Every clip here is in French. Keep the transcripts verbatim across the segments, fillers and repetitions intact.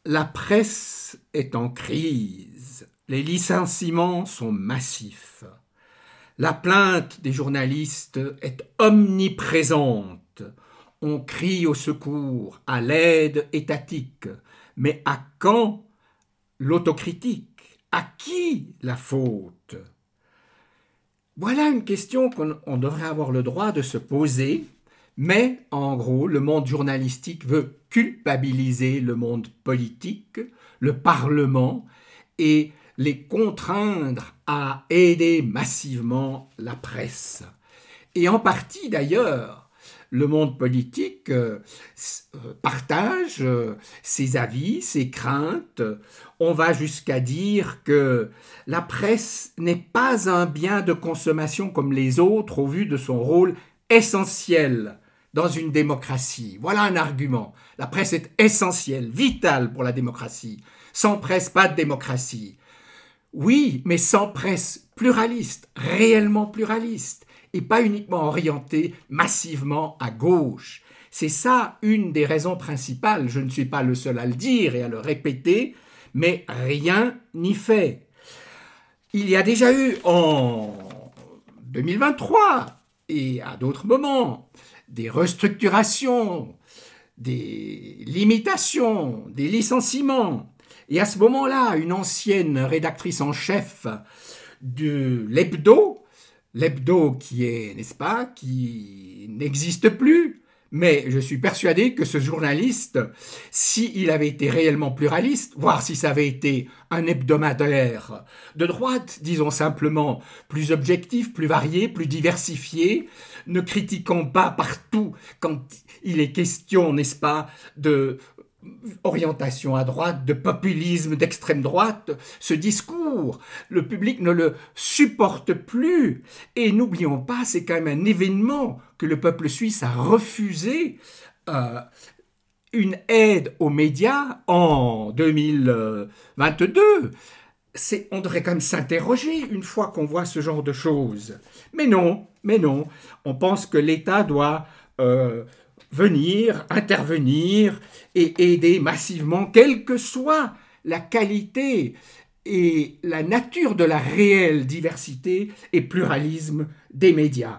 La presse est en crise. Les licenciements sont massifs. La plainte des journalistes est omniprésente. On crie au secours, à l'aide étatique. Mais à quand l'autocritique? À qui la faute? Voilà une question qu'on devrait avoir le droit de se poser, mais en gros, le monde journalistique veut culpabiliser le monde politique, le Parlement, et les contraindre à aider massivement la presse. Et en partie d'ailleurs, le monde politique euh, partage euh, ses avis, ses craintes. On va jusqu'à dire que la presse n'est pas un bien de consommation comme les autres au vu de son rôle essentiel dans une démocratie. Voilà un argument. La presse est essentielle, vitale pour la démocratie. Sans presse, pas de démocratie. Oui, mais sans presse pluraliste, réellement pluraliste, et pas uniquement orientée massivement à gauche. C'est ça une des raisons principales. Je ne suis pas le seul à le dire et à le répéter, mais rien n'y fait. Il y a déjà eu en deux mille vingt-trois et à d'autres moments des restructurations, des limitations, des licenciements. Et à ce moment-là, une ancienne rédactrice en chef de l'Hebdo, l'Hebdo qui est, n'est-ce pas, qui n'existe plus, mais je suis persuadé que ce journaliste, s'il avait été réellement pluraliste, voire si ça avait été un hebdomadaire de droite, disons simplement, plus objectif, plus varié, plus diversifié, ne critiquant pas partout quand il est question, n'est-ce pas, de orientation à droite, de populisme d'extrême droite, ce discours, le public ne le supporte plus. Et n'oublions pas, c'est quand même un événement que le peuple suisse a refusé euh, une aide aux médias en deux mille vingt-deux. C'est, on devrait quand même s'interroger une fois qu'on voit ce genre de choses. Mais non, mais non, on pense que l'État doit euh, venir, intervenir et aider massivement, quelle que soit la qualité et la nature de la réelle diversité et pluralisme des médias.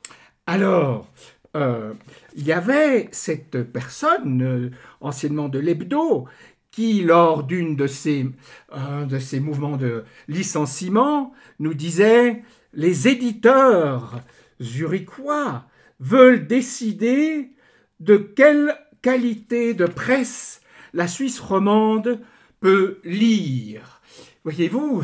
Alors, euh, il y avait cette personne, euh, anciennement de l'Hebdo, qui, lors d'une de ces, euh, de ces mouvements de licenciement, nous disait « Les éditeurs zurichois veulent décider de quelle qualité de presse la Suisse romande peut lire. » Voyez-vous,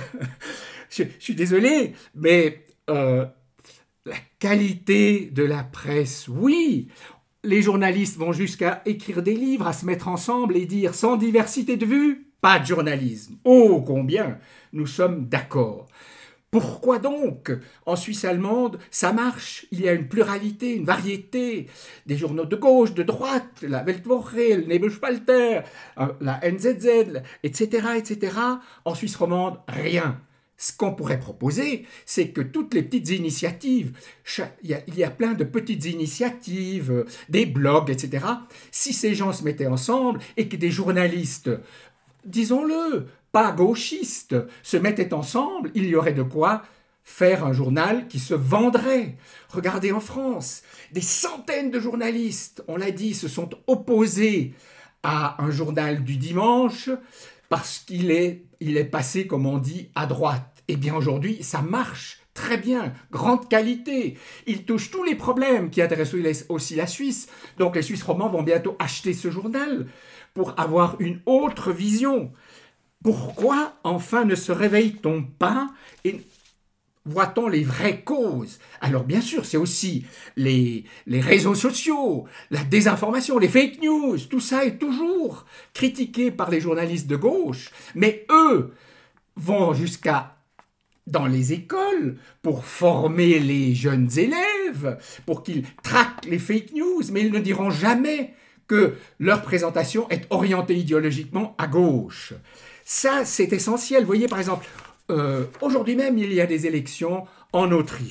je, je suis désolé, mais euh, la qualité de la presse, oui, les journalistes vont jusqu'à écrire des livres, à se mettre ensemble et dire « sans diversité de vues, pas de journalisme ». Oh, combien nous sommes d'accord. Pourquoi donc, en Suisse allemande, ça marche? Il y a une pluralité, une variété, des journaux de gauche, de droite, la Weltwoche, le Nebelspalter, la N Z Z, et cetera, et cetera. En Suisse romande, rien. Ce qu'on pourrait proposer, c'est que toutes les petites initiatives, il y a, il y a plein de petites initiatives, des blogs, et cetera. Si ces gens se mettaient ensemble et que des journalistes, disons-le, pas gauchistes, se mettaient ensemble, il y aurait de quoi faire un journal qui se vendrait. Regardez en France, des centaines de journalistes, on l'a dit, se sont opposés à un journal du dimanche parce qu'il est, il est passé, comme on dit, à droite. Eh bien aujourd'hui, ça marche très bien, grande qualité. Il touche tous les problèmes qui intéressent aussi la Suisse. Donc les Suisses romands vont bientôt acheter ce journal pour avoir une autre vision. Pourquoi, enfin, ne se réveille-t-on pas et voit-on les vraies causes? Alors, bien sûr, c'est aussi les, les réseaux sociaux, la désinformation, les fake news, tout ça est toujours critiqué par les journalistes de gauche, mais eux vont jusqu'à dans les écoles pour former les jeunes élèves, pour qu'ils traquent les fake news, mais ils ne diront jamais que leur présentation est orientée idéologiquement à gauche. Ça, c'est essentiel. Vous voyez, par exemple, euh, aujourd'hui même, il y a des élections en Autriche.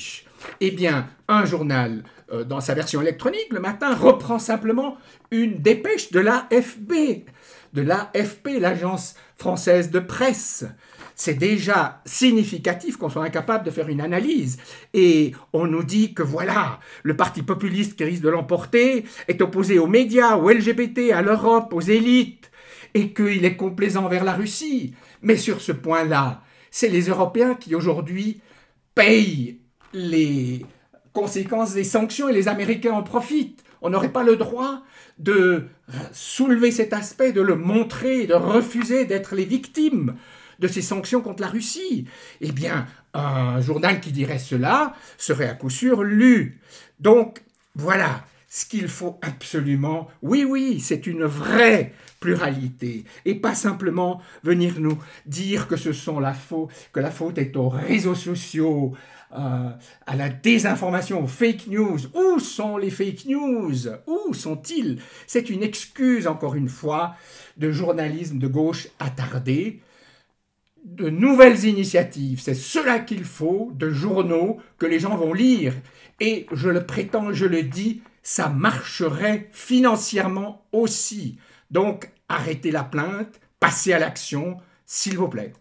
Eh bien, un journal, euh, dans sa version électronique, le matin, reprend simplement une dépêche de l'A F P, de l'A F P, l'agence française de presse. C'est déjà significatif qu'on soit incapable de faire une analyse. Et on nous dit que voilà, le parti populiste qui risque de l'emporter est opposé aux médias, aux L G B T, à l'Europe, aux élites, et qu'il est complaisant vers la Russie. Mais sur ce point-là, c'est les Européens qui aujourd'hui payent les conséquences des sanctions et les Américains en profitent. On n'aurait pas le droit de soulever cet aspect, de le montrer, de refuser d'être les victimes de ces sanctions contre la Russie. Eh bien, un journal qui dirait cela serait à coup sûr lu. Donc, voilà ce qu'il faut absolument. Oui, oui, c'est une vraie pluralité et pas simplement venir nous dire que ce sont la faute, que la faute est aux réseaux sociaux, euh, à la désinformation, aux fake news. Où sont les fake news? Où sont-ils? C'est une excuse, encore une fois, de journalisme de gauche attardé. De nouvelles initiatives, c'est cela qu'il faut, de journaux que les gens vont lire. Et je le prétends, je le dis, ça marcherait financièrement aussi. Donc, arrêtez la plainte, passez à l'action, s'il vous plaît.